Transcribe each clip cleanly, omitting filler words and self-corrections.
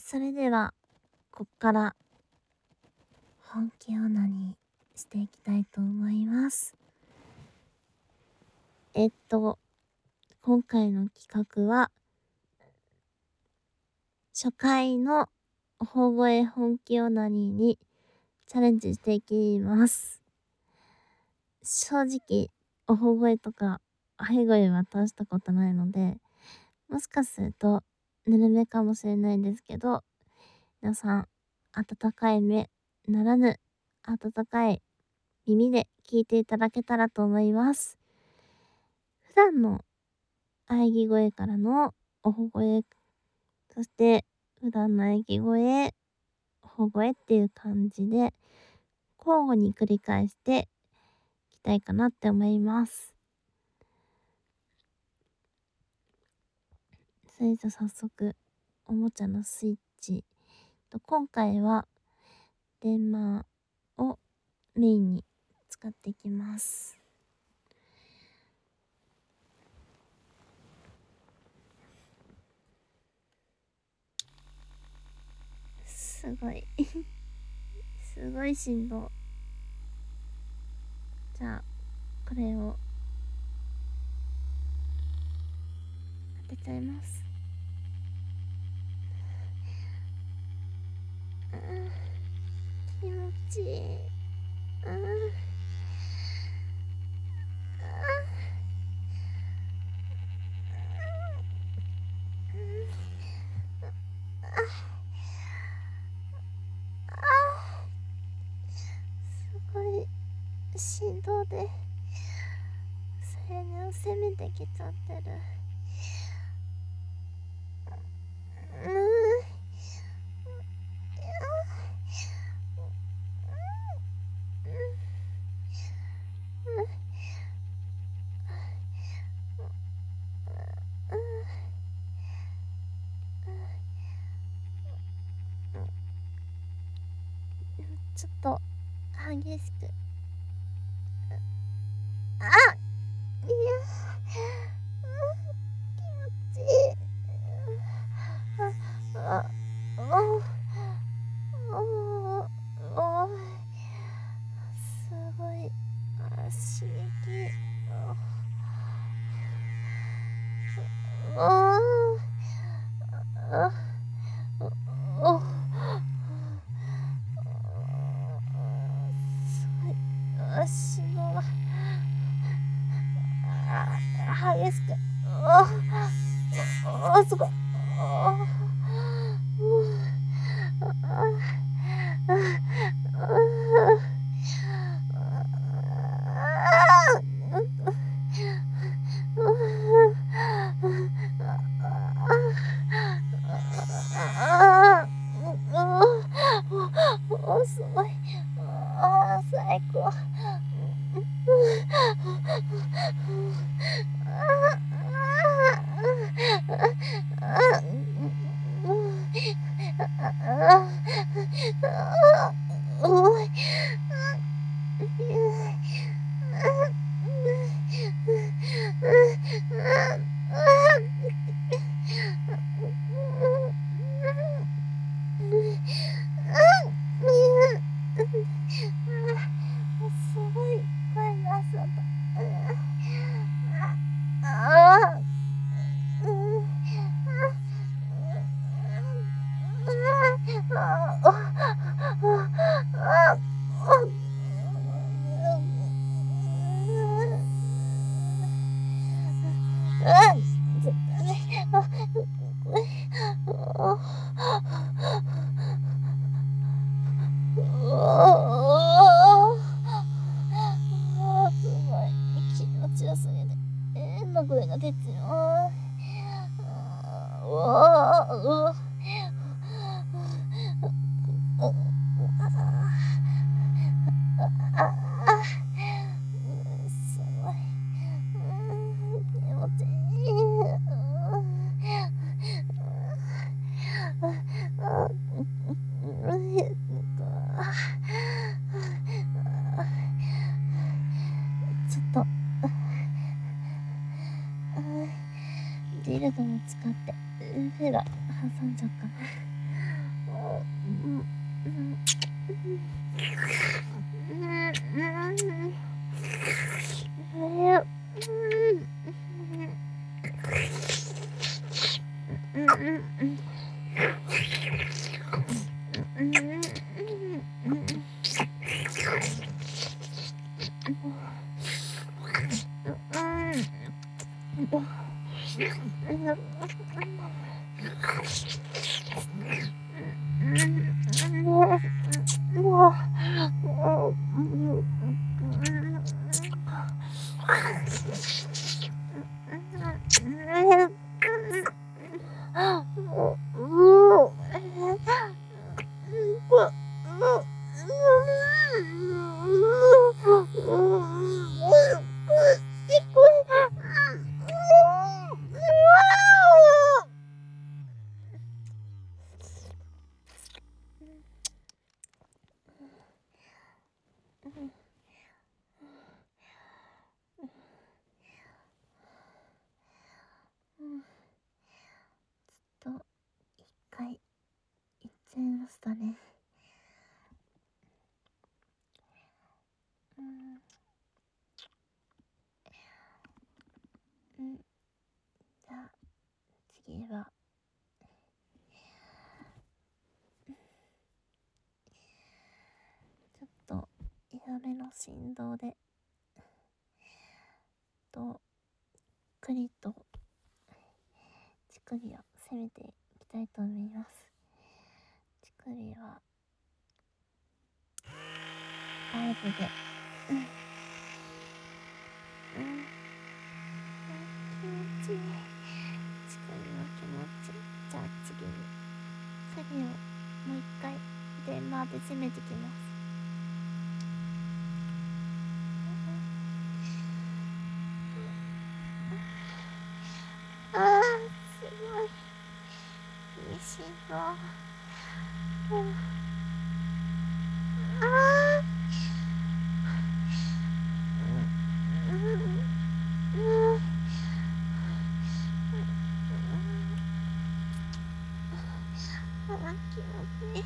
それではこっから本気オナニーしていきたいと思います。今回の企画は初回のおほ声本気オナニーにチャレンジしていきます。正直おほ声とかはい声は通したことないので、もしかするとぬるめかもしれないんですけど、皆さん温かい目ならぬ温かい耳で聞いていただけたらと思います。普段の喘ぎ声からのおほ声、そして普段の喘ぎ声、おほ声っていう感じで交互に繰り返していきたいかなって思います。それじゃ早速おもちゃのスイッチと、今回は電マをメインに使っていきます。すごいすごい振動。じゃあこれを当てちゃいます。気持ちいい。すごい振動で青年を攻めてきちゃってる。ちょっと激しく。いや、気持ちいい。すごい刺激。すごい心臓が激しく。すごい。すごい。最高。すごい声がする。すごい気持ちよすぎて変な声が出てる。すごい気持ちいい。ちょっとディルドも使ってフェラ挟んじゃおうかな。 一回言っちゃいましたね。じゃあ次はちょっと弱めの振動でゆっくりと乳首を攻めていきたいと思います。乳首はバイブで気持ちいい。乳首の気持ち。じゃあ次に首をもう一回デンマーで攻めてきます。すごいいい振動。気持ちいい。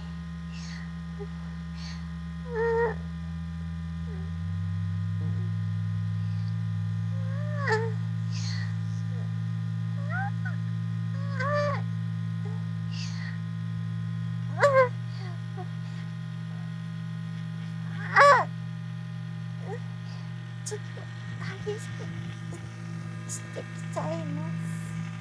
ちょっと激しくしてきちゃいます。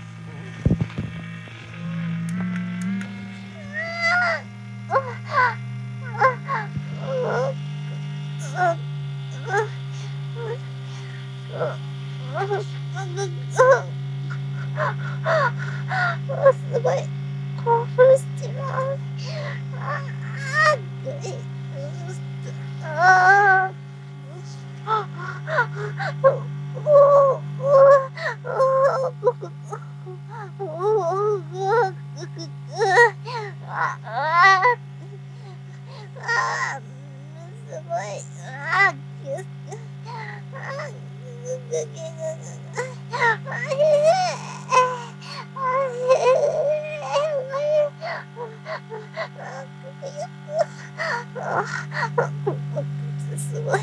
すごい興奮しちまう。すごい。すごい。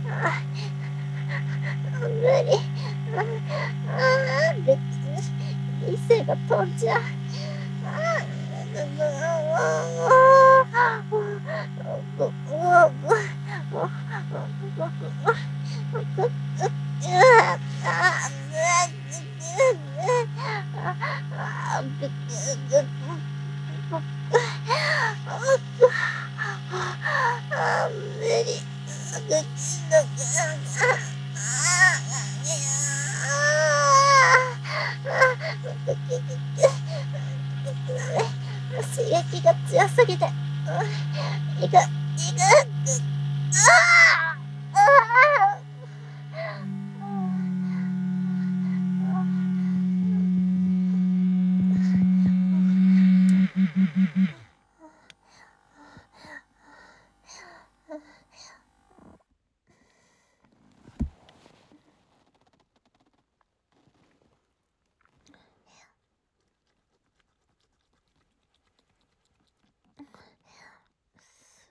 無理。理性が飛んじゃう。無理。刺激が強すぎて、いく。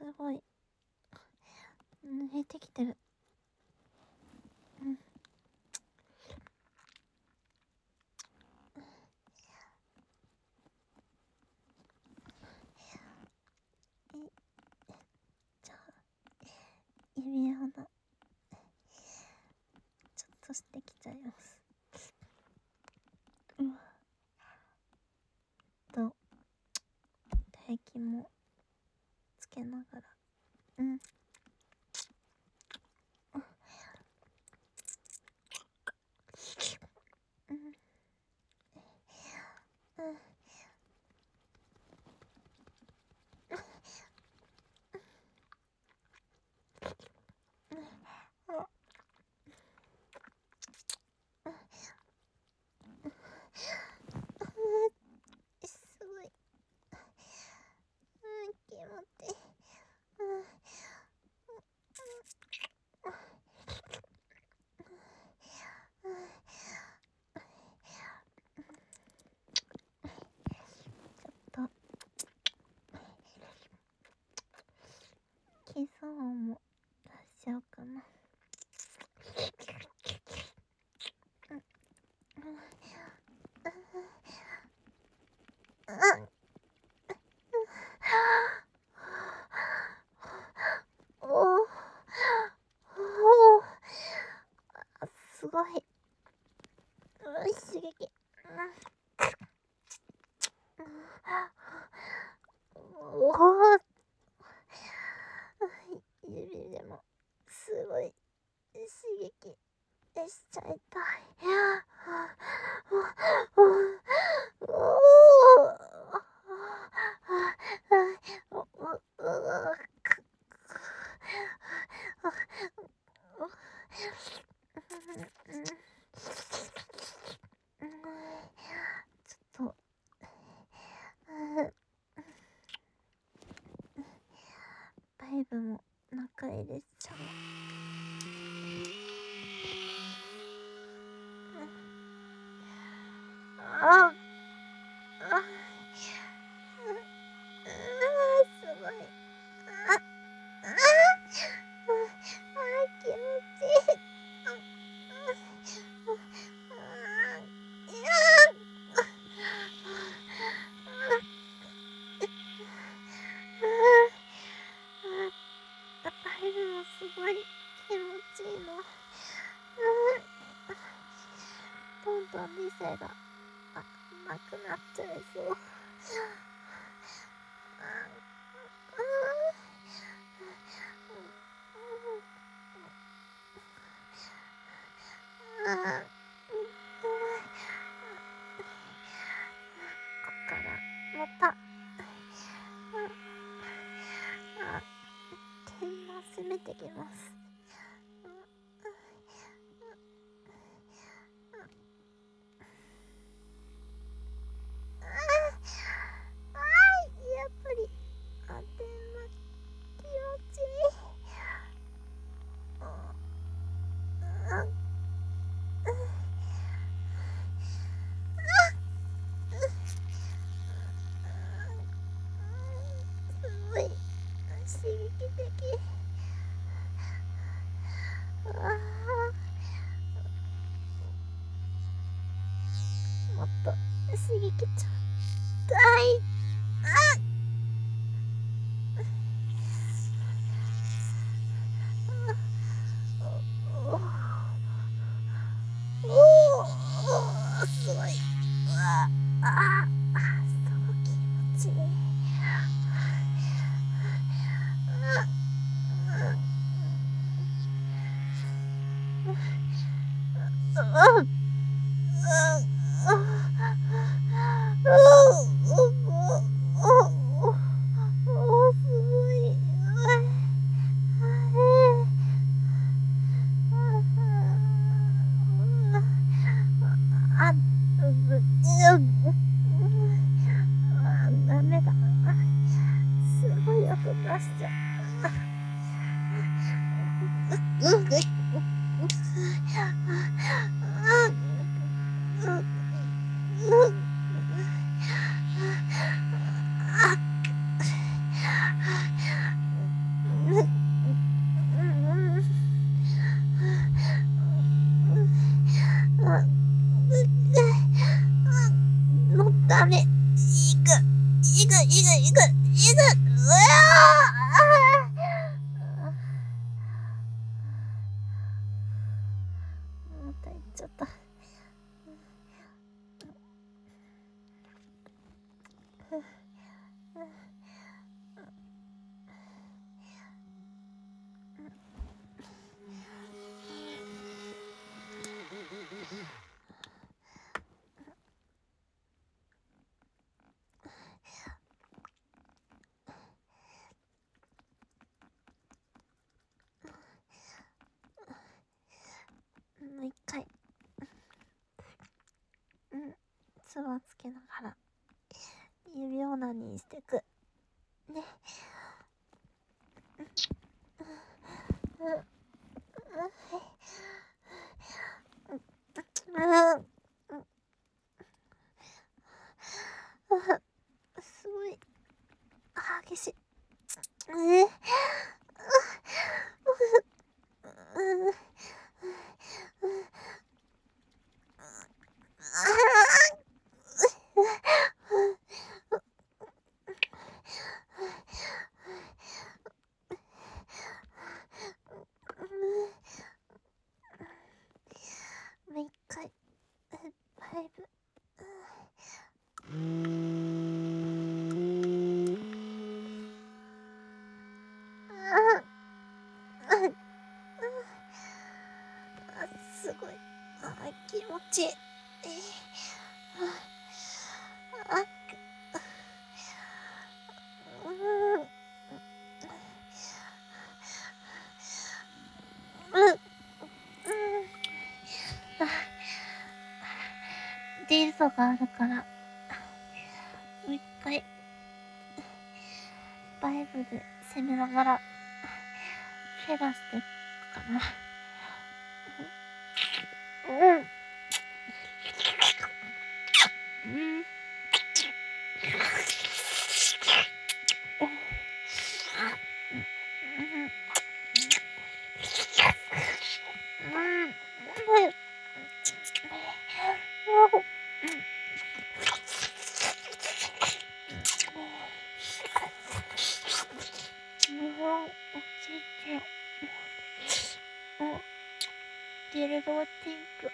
ごい減ってきてる。じゃあ指輪のちょっとしてきちゃいます。と唾液もつけながらすごい気持ちいい。キス音も出しちゃおうかな。すごい刺激。指でもすごい刺激しちゃいたい。ちょっとバイブも中入れちゃう。すごい。気持ちいい。バイブもすごい気持ちいいの。どんどん理性がなくなっちゃいそう。こっからまた点を攻めてきます。やっぱり点は気持ちいい。すごい刺激的。もっと刺激ちゃったい。すごい。すごい気持ちいい。ダメだ。すごい音出しちゃう。 うわまた行っちゃった。もう一回。つばつけながら指を何にしてくね。すごい激しい。もう一回。5。すごい気持ちいい。デートがあるからもう一回バイブで攻めながら減らしていくかな。ギルドティンク。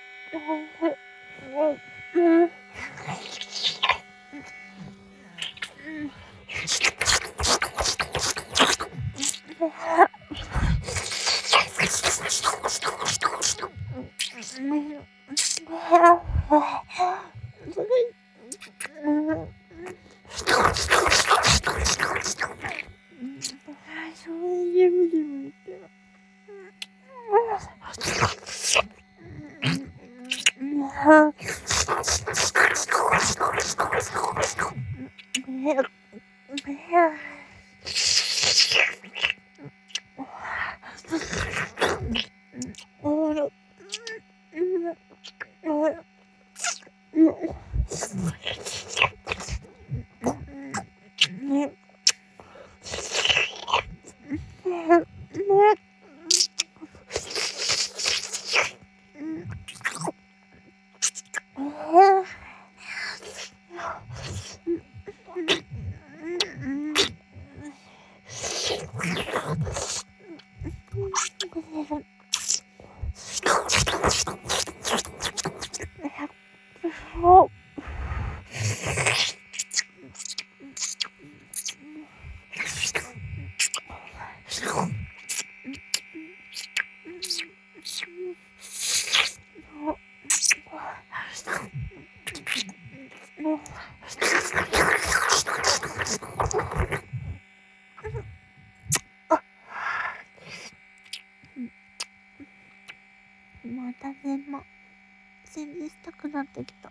また全部したくなってきた。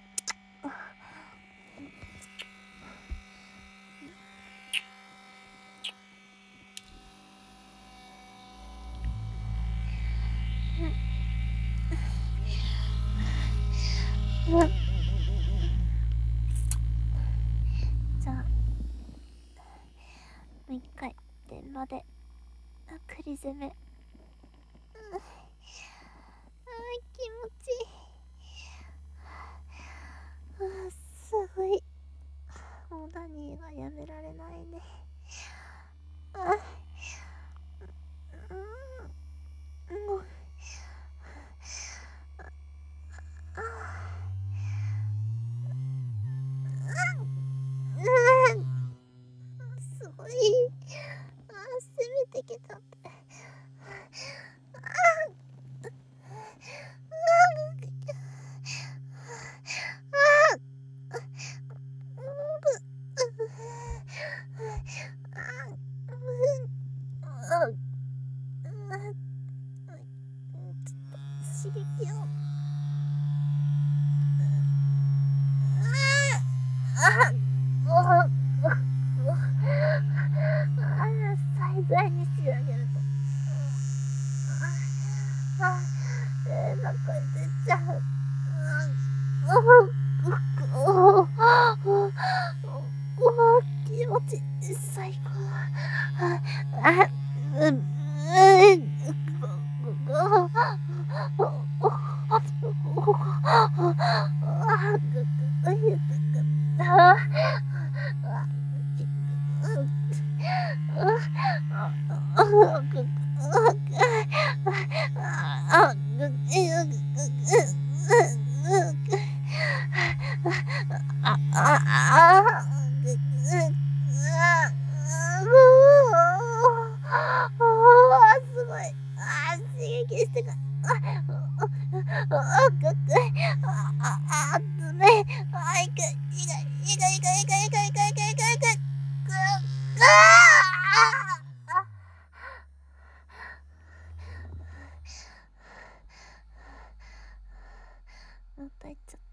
じゃあもう一回電話で栗攻め。気持ちいい。すごいてられないね。すごい。攻めてきたって。刺激を。最大に仕上げると。なんか出ちゃう。気持ちいい。最高。すごい。刺激してく。つめ。いく。また行っちゃった。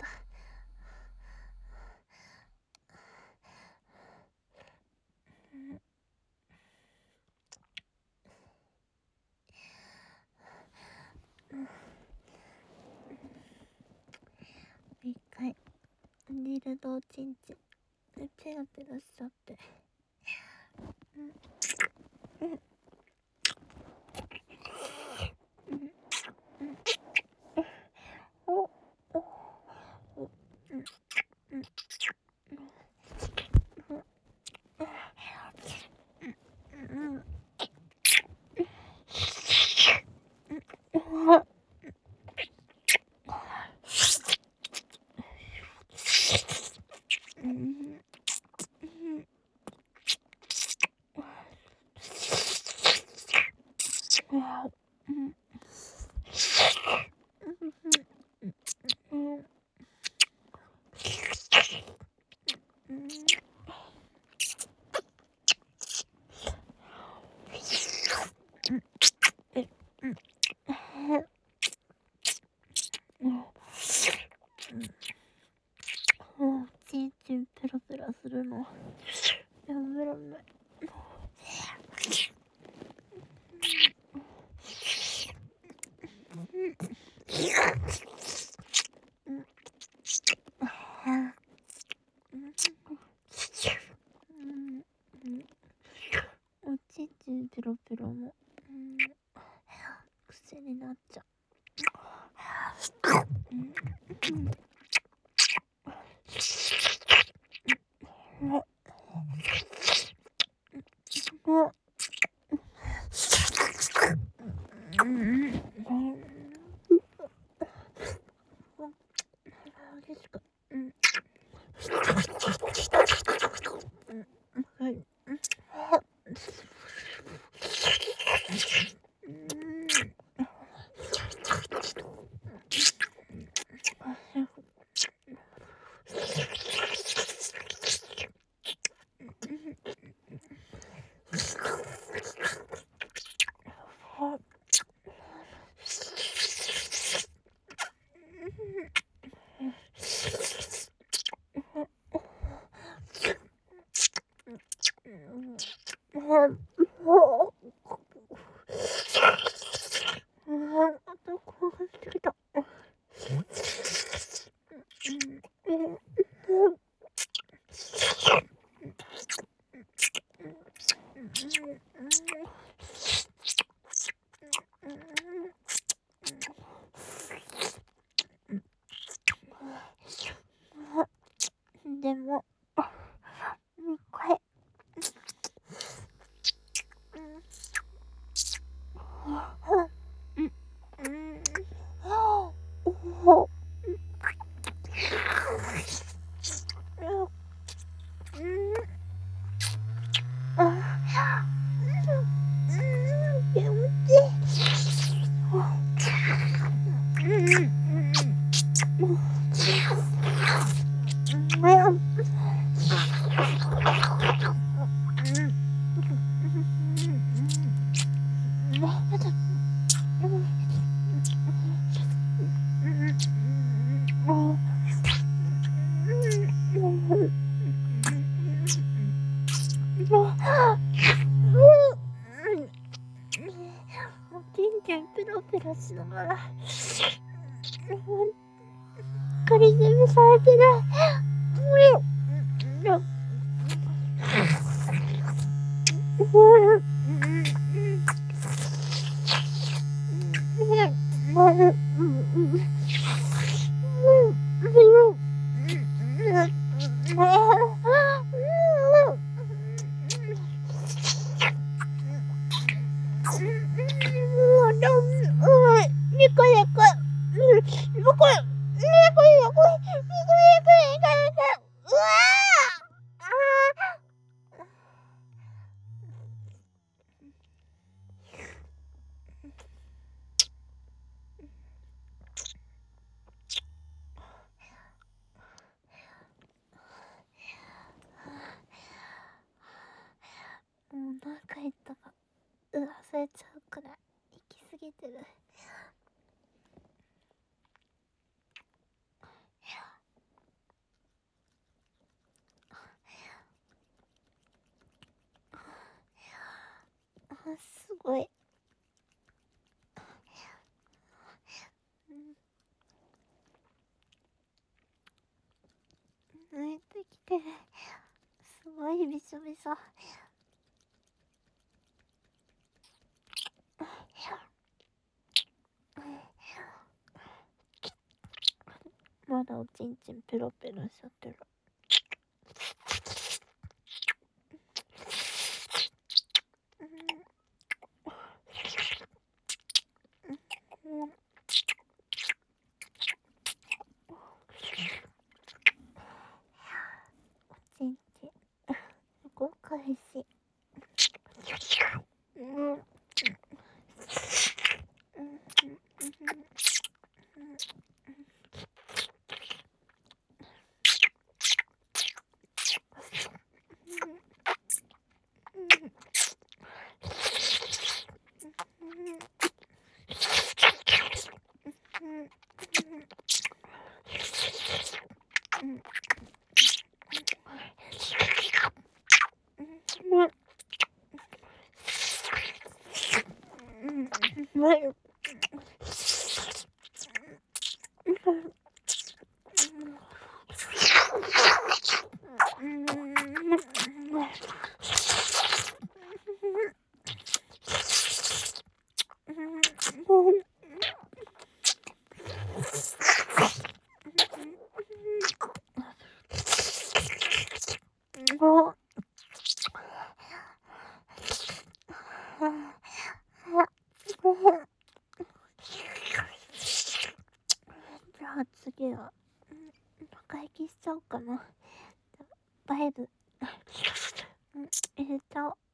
一回ディルドをチンチンペラペラしちゃって。チンチンペラペラするのやめらんない。おちんちんペロペロも癖になっちゃう。 ペロペロしながらクリズムされてる。何回言ったか忘れちゃうくらい行き過ぎてる。すごい。泣いてきてる。すごいびしょびしょ。まだおちんちんペロペロしちゃってる。おちんちんすごくおいしい。じゃあ次は回帰しちゃおうかな。バイブ入れちゃおう。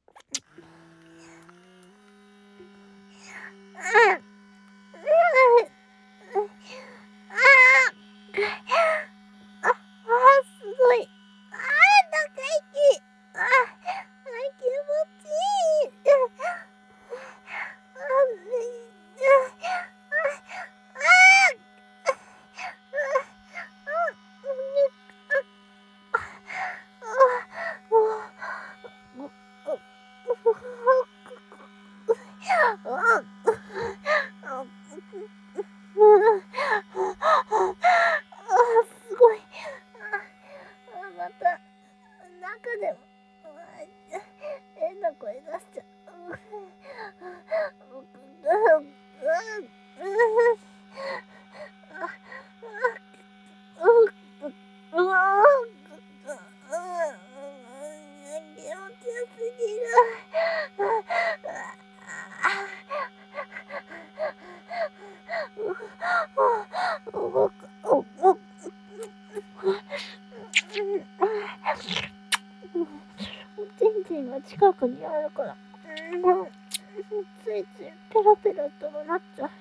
すごい。長生き。気持ちいい。すごい。また中でも変な声出しちゃう。気持ちよすぎる。おちんちんが近くにあるから、ついついペロペロとなっちゃう。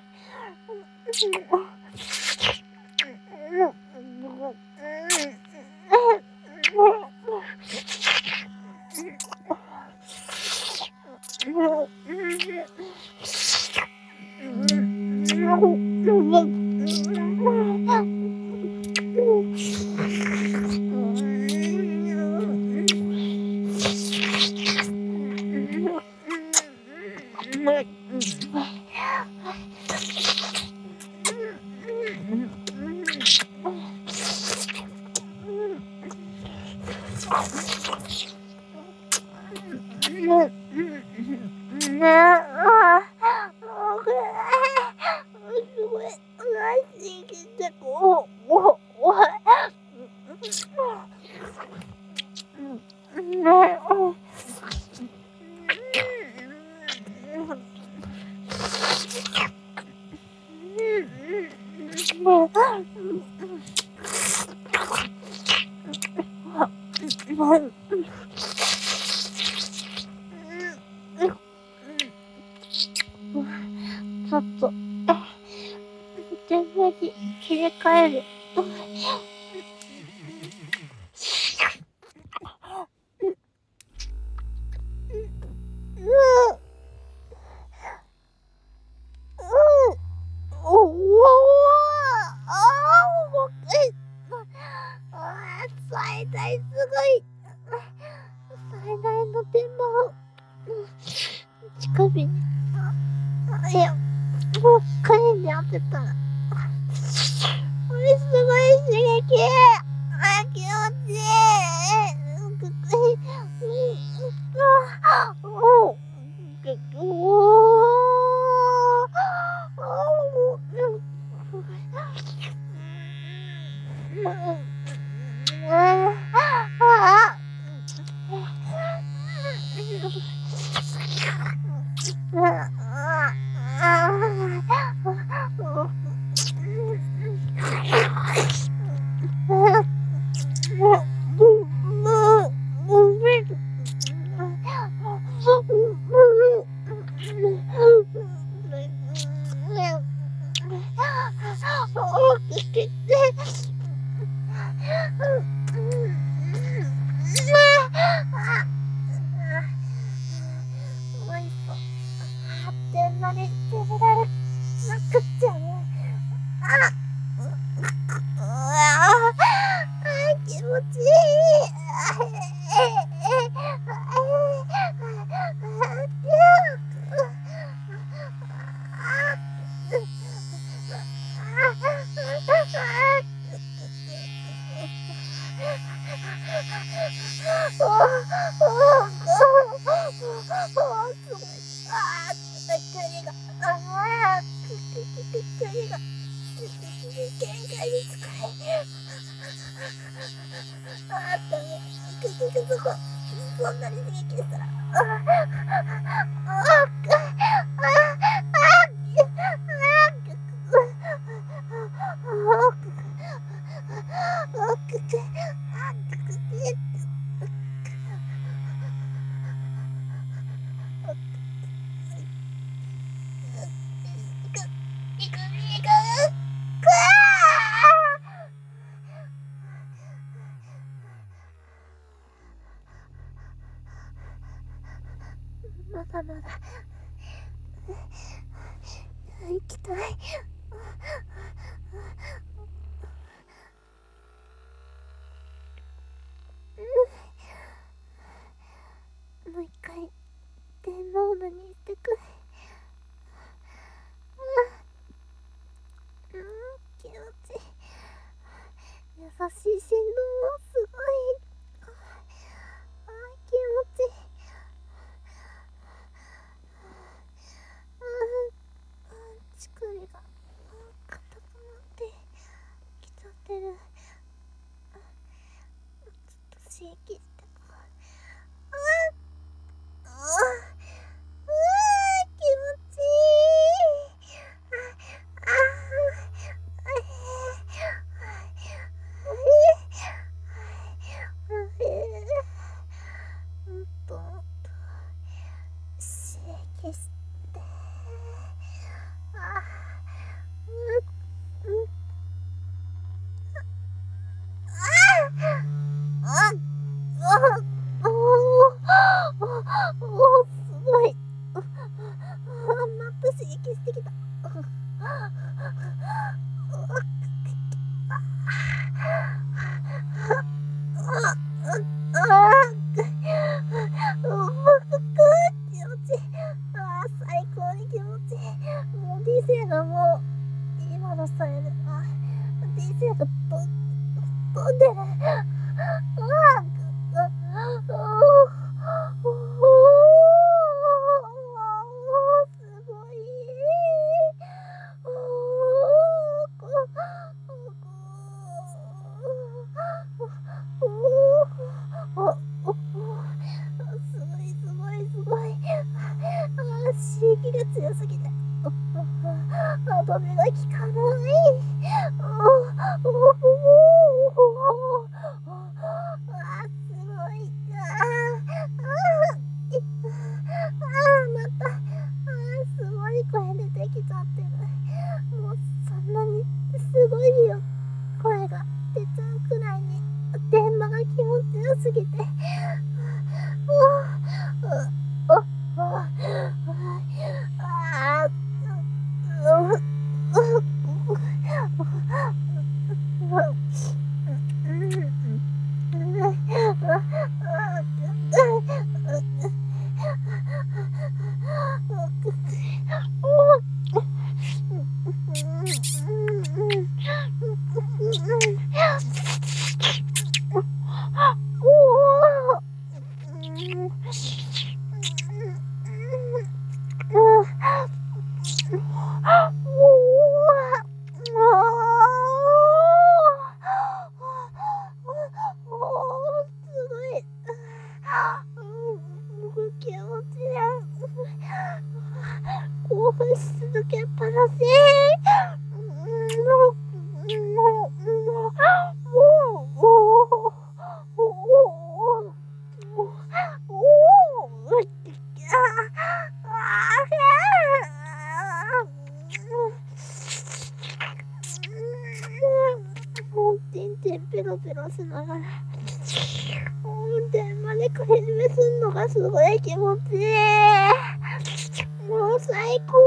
すごい、内心筋でこう、おい。ちょっと、電話に切り替える。最大すごい。最大の電話を近火に。いや、もう彼に当てたら。すごい刺激。気持ちいい。気持ちいそんなに刺激したらまだまだ行きたい。もう一回電話オンにしてくれ。気持ちいい。優しい振動もすごい。気持ちいい。力が硬くなってきちゃってる。ちょっと刺激して。気持ちいい。刺激して。すごい。また刺激してきた。最高に気持ちいい。もう理性がもう今のスタイル。理性が飛んでる。 きが強すぎて歯止めが効かない。すごい。またすごい声出てきちゃってる。もうそんなにすごいよ声が出ちゃうくらいに電話が気持ちよすぎて。興奮し続けっぱなし。ペロペロしながら電話で帰り目すんのがすごい気持ちいい。もう最高。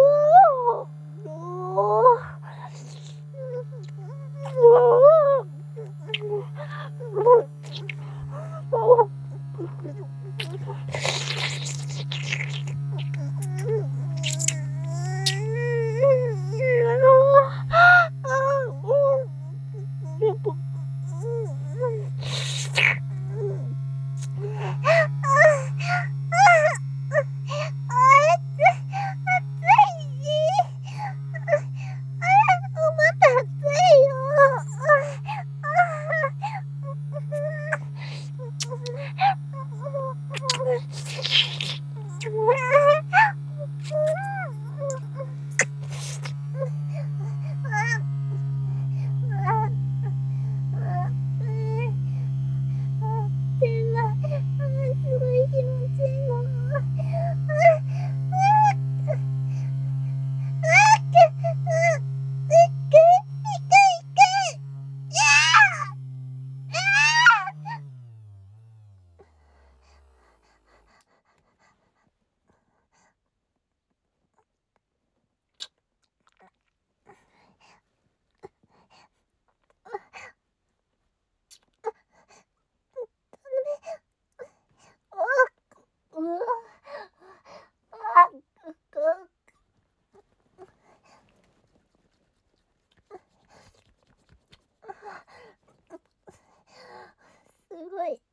すごい。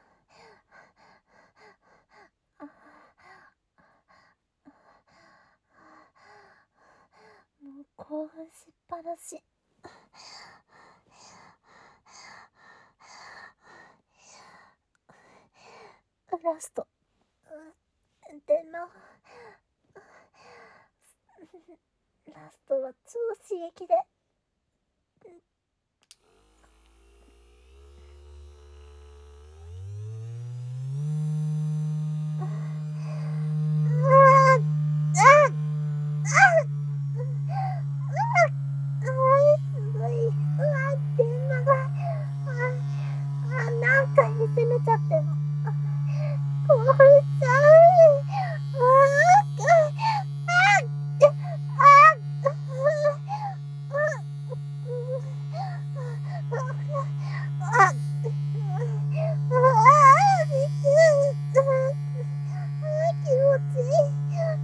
もう興奮しっぱなし。ラストでのラストは超刺激で。攻めちゃっても興奮しちゃう。気持ちいい。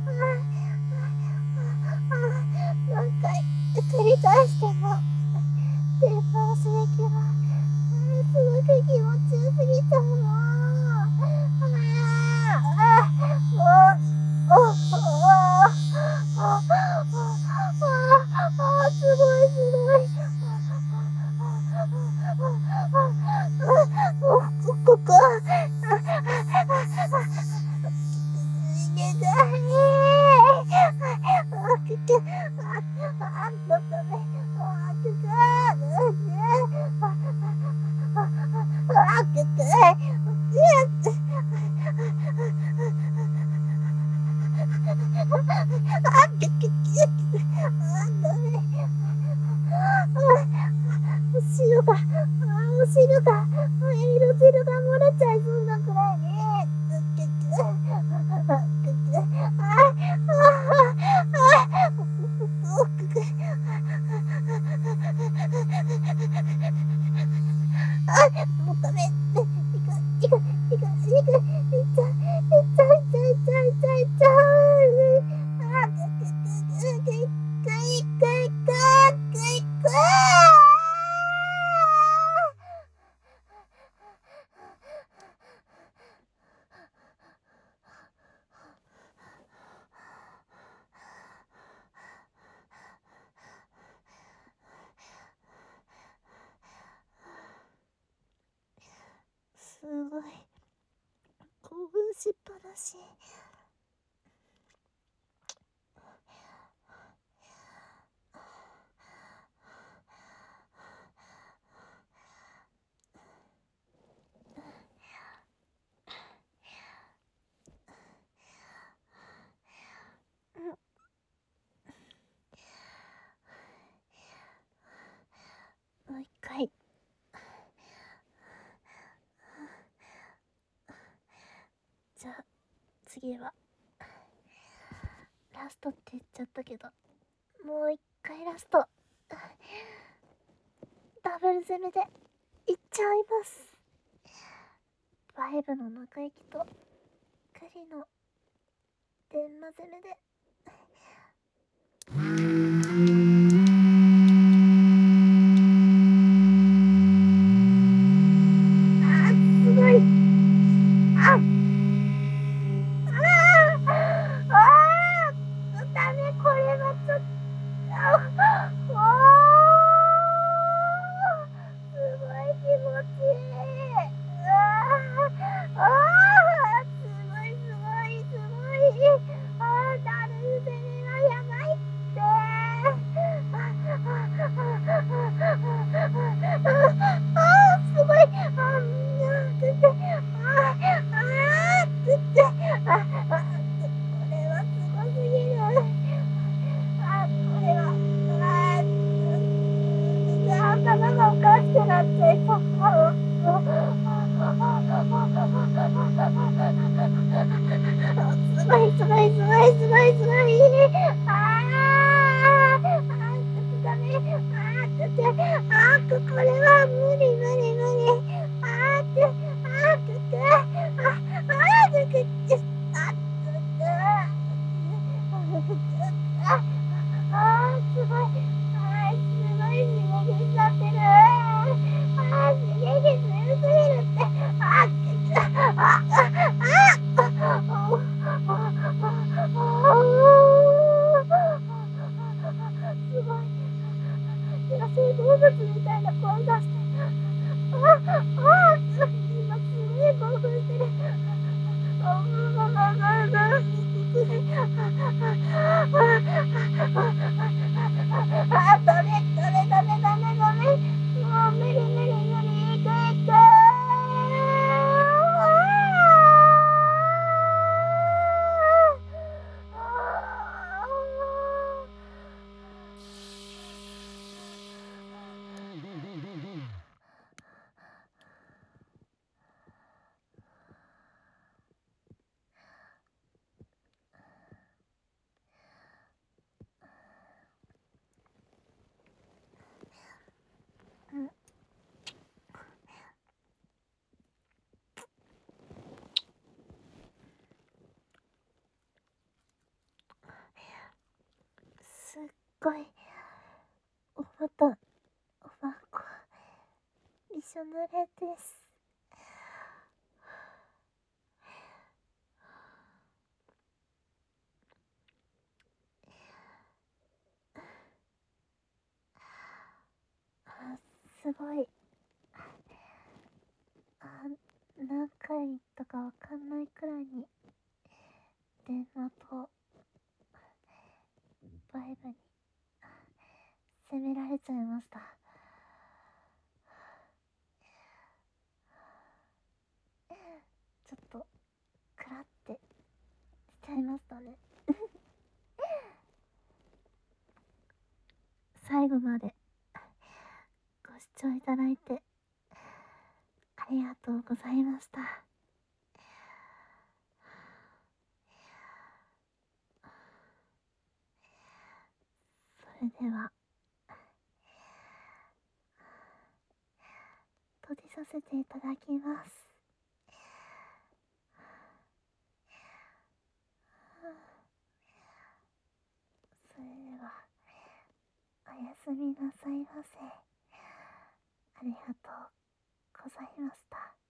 何回繰り返しても電波の刺激はすごく気持ちよすぎちゃうの。 ダメ。お汁が、お汁が、色汁が漏れちゃいそうなくらいね。もうダメ。いく、いく、いく、いっちゃう、いっちゃう、いっちゃう、いっちゃう、いっちゃう。あ、すごい興奮しっぱなし。もう一回。じゃあ次はラストって言っちゃったけど、もう一回ラストダブル攻めでいっちゃいます。バイブの中行きとクリの電マ攻めで。すごい。ダメ、これはちょっと。すごい気持ちいい。すごいすごいすごい。ダルーゼミはやばいって。すごい。これはすごすぎる。これは、頭がおかしくなっちゃいそう。すごいすごいすごいすごいすごい。ダメ。これは無理無理無理。すごい。すごい刺激しちゃってる。刺激強すぎるって。すごい。野生動物みたいな声出して。今すごい興奮してる。ダメダメダメダメダメ。もう無理無理無理。いくいく。すっごいおまたおまんこびしょ濡れです。すごい。何回言ったかわかんないくらいに電話とバイブに責められちゃいました。ちょっとクラってしちゃいましたね。 聴いただいてありがとうございました。それでは閉じさせていただきます。それではおやすみなさいませ。ありがとうございました。